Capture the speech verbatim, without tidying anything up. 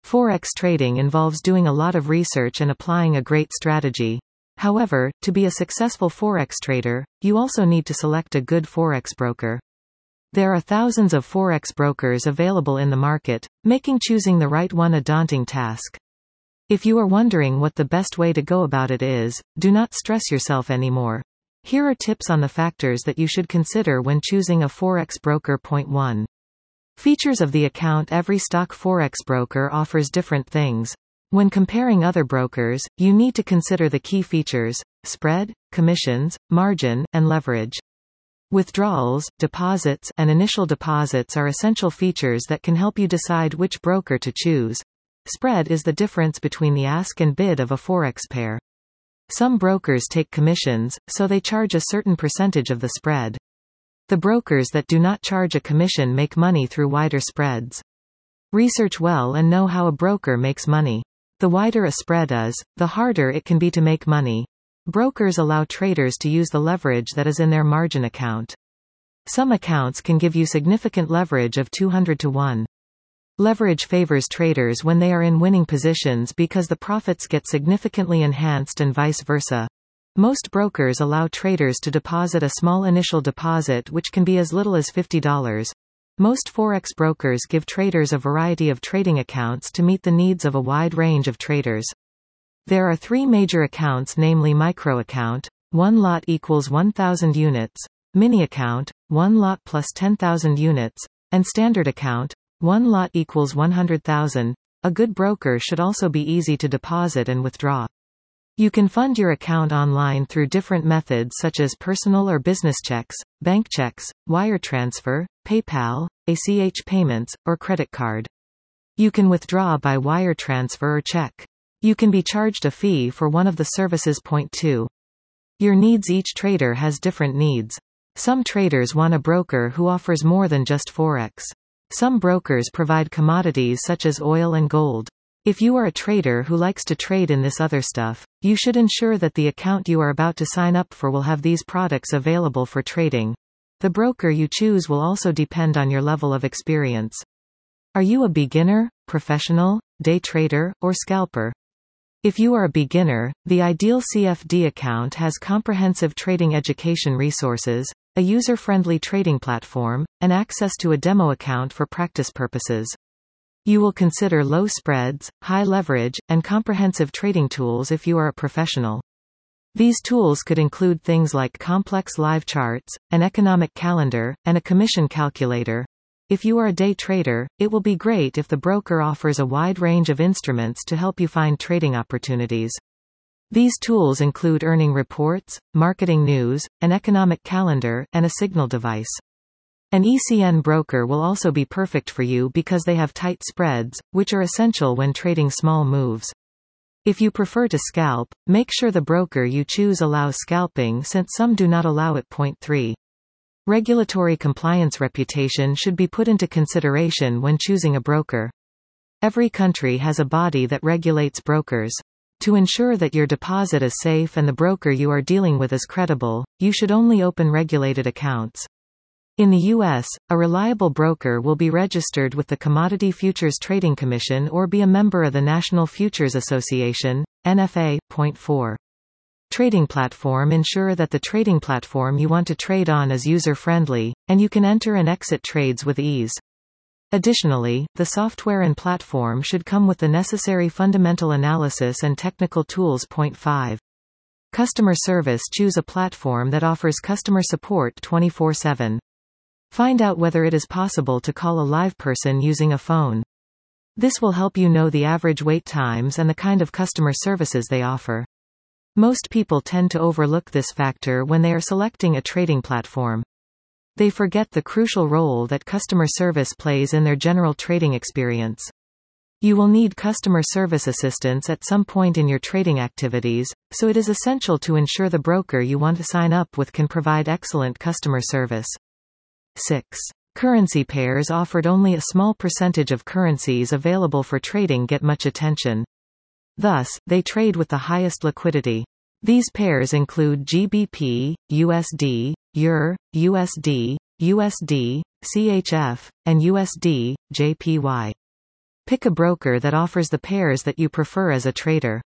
Forex trading involves doing a lot of research and applying a great strategy. However, to be a successful Forex trader, you also need to select a good Forex broker. There are thousands of Forex brokers available in the market, making choosing the right one a daunting task. If you are wondering what the best way to go about it is, do not stress yourself anymore. Here are tips on the factors that you should consider when choosing a Forex broker. Point one. Features of the account. Every stock Forex broker offers different things. When comparing other brokers, you need to consider the key features: spread, commissions, margin, and leverage. Withdrawals, deposits, and initial deposits are essential features that can help you decide which broker to choose. Spread is the difference between the ask and bid of a Forex pair. Some brokers take commissions, so they charge a certain percentage of the spread. The brokers that do not charge a commission make money through wider spreads. Research well and know how a broker makes money. The wider a spread is, the harder it can be to make money. Brokers allow traders to use the leverage that is in their margin account. Some accounts can give you significant leverage of two hundred to one. Leverage favors traders when they are in winning positions because the profits get significantly enhanced and vice versa. Most brokers allow traders to deposit a small initial deposit, which can be as little as fifty dollars. Most Forex brokers give traders a variety of trading accounts to meet the needs of a wide range of traders. There are three major accounts, namely micro account, one lot equals one thousand units, mini account, one lot plus ten thousand units, and standard account, one lot equals one hundred thousand. A good broker should also be easy to deposit and withdraw. You can fund your account online through different methods such as personal or business checks, bank checks, wire transfer, PayPal, A C H payments, or credit card. You can withdraw by wire transfer or check. You can be charged a fee for one of the services. Point two. Your needs. Each trader has different needs. Some traders want a broker who offers more than just Forex. Some brokers provide commodities such as oil and gold. If you are a trader who likes to trade in this other stuff, you should ensure that the account you are about to sign up for will have these products available for trading. The broker you choose will also depend on your level of experience. Are you a beginner, professional, day trader, or scalper? If you are a beginner, the ideal C F D account has comprehensive trading education resources, a user-friendly trading platform, and access to a demo account for practice purposes. You will consider low spreads, high leverage, and comprehensive trading tools if you are a professional. These tools could include things like complex live charts, an economic calendar, and a commission calculator. If you are a day trader, it will be great if the broker offers a wide range of instruments to help you find trading opportunities. These tools include earning reports, marketing news, an economic calendar, and a signal device. An E C N broker will also be perfect for you because they have tight spreads, which are essential when trading small moves. If you prefer to scalp, make sure the broker you choose allows scalping, since some do not allow it. Point three. Regulatory compliance. Reputation should be put into consideration when choosing a broker. Every country has a body that regulates brokers. To ensure that your deposit is safe and the broker you are dealing with is credible, you should only open regulated accounts. In the U S, a reliable broker will be registered with the Commodity Futures Trading Commission or be a member of the National Futures Association, N F A. Point four. Trading platform. Ensure that the trading platform you want to trade on is user-friendly, and you can enter and exit trades with ease. Additionally, the software and platform should come with the necessary fundamental analysis and technical tools. Point five. Customer service. Choose a platform that offers customer support twenty-four seven. Find out whether it is possible to call a live person using a phone. This will help you know the average wait times and the kind of customer services they offer. Most people tend to overlook this factor when they are selecting a trading platform. They forget the crucial role that customer service plays in their general trading experience. You will need customer service assistance at some point in your trading activities, so it is essential to ensure the broker you want to sign up with can provide excellent customer service. six. Currency pairs. Offered only a small percentage of currencies available for trading get much attention. Thus, they trade with the highest liquidity. These pairs include G B P, U S D, E U R, U S D, U S D, C H F, and U S D, J P Y. Pick a broker that offers the pairs that you prefer as a trader.